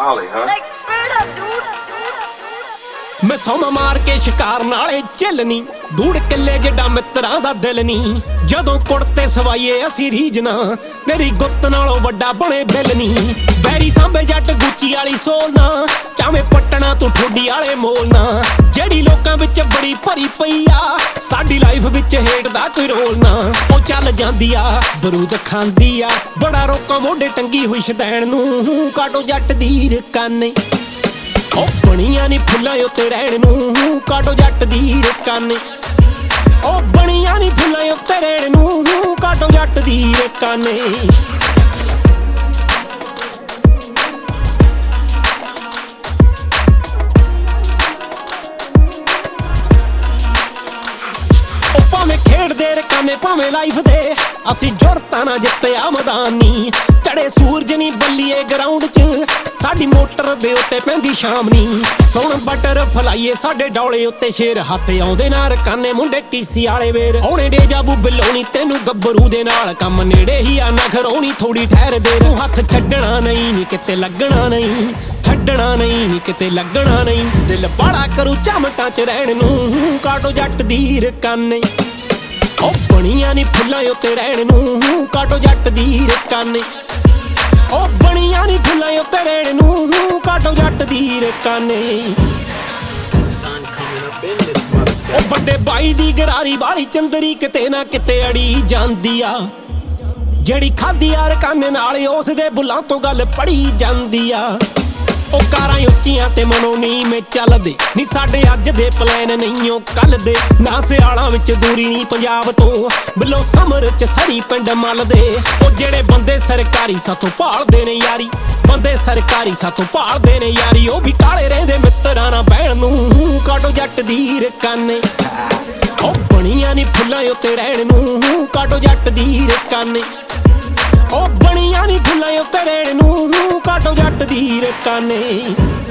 gnarly, huh? Like straight up, dude. मैं सौमा मार के शिकार नाले झिलनी ढूढ़ किले जिड्डा मित्रां दा दिल नी जदों कुड़ते सवाईए असी रीजना तेरी गुत्त नालों वड्डा बने बिल नी वैरी सांभे जट गुच्ची वाली सोलना चावें पट्टना तू ठोडी वाले मोलना जेड़ी लोकां विच बड़ी भरी पई आ साडी लाइफ विच हेट दा कोई रोल ना ओ चल जांदी आ बरूद खांदी आ बड़ा रोकां मोढे टंगी हुई शदैन नूं काटो जट दी रकाने ओ बणियां नी फुल्लां उत्ते रहण नूं काटो जट दी रकाने ओ बणियां नी फुल्लां उत्ते रहण नूं काटो जट दी रकाने ओ भावें खेडदे रकाने भावें लाइफ दे असी जुरतां ना जित्तिया मैदान नी चढ़े सूरज नी बल्लीए ग्राउंड च साडी मोटर दे उत्ते पैंदी शाम नी सुण बटर फलाईए साडे डौले उत्ते शेर हत्थ आउंदे ना रकाने मुंडे टीसी वाले वेर औणे डेजाबू बिलोनी तैनू गब्बरू दे नाल कम नेड़े ही आ ना खरौनी थोड़ी ठहर दे तू हत्थ छड्डना नहीं नी किते लगना नहीं छड्डना नहीं नी किते लगना नहीं दिल बाड़ा करू चमटां च रहण नूं काटो जट दी रकाने ओ बणियां नी फुल्लां उत्ते रहण नूं काटो जट दी रकाने ओ बणियां नी फुल्लां उत्ते रहण नूं काटो जट दी रकाने ओ बड़े बाई दी गरारी वाली चंदरी किते ना किते अड़ी जांदी आ जेड़ी खादी आ रकाने नाल उस दे बुल्लां तो गल पड़ी जांदी आ ओ कारां उच्चियां ते मनो नी में चलदे नी साडे अज दे प्लान नहीं ओ कल दे ना सियालां विच दूरी नी पंजाब तो बिलो समर च सड़ी पिंड मल दे ओ जेड़े बंदे सरकारी साथों भालदे ने यारी बंदे सरकारी साथों भालदे ने यारी ओ भी काले रहिंदे मित्तरां नाल बहण नूं काटो जट दी रकाने ओ बणियां नी फुल्लां उत्ते रहण नूं काटो जट दी रकाने ओ बणियां नी फुल्लां उत्ते रहण नूं काटो जट दी रकाने।